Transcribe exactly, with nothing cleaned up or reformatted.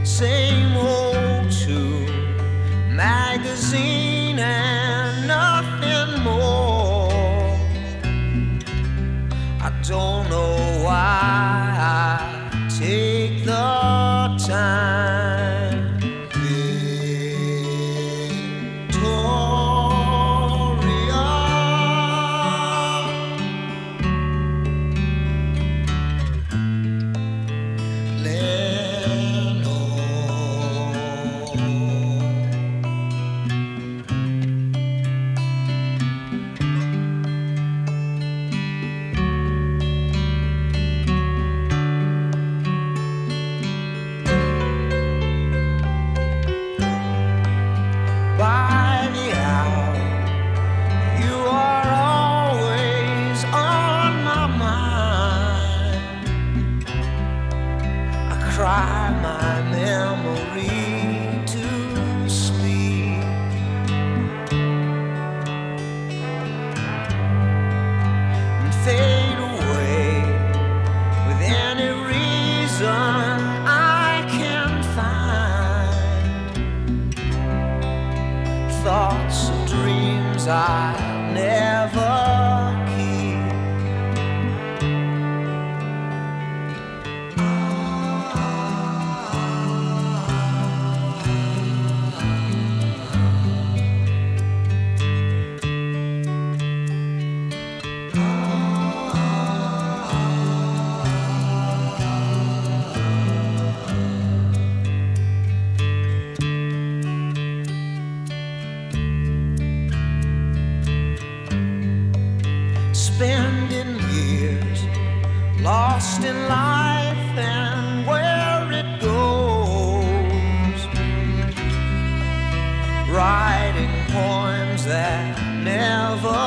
same old tune, magazine and nothing more. I don't know why I take the time. By the hour, you are always on my mind. I cry my memory to sleep, and fade away with any reason I can find. Thoughts and dreams I never keep. Spending years lost in life and where it goes, writing poems that never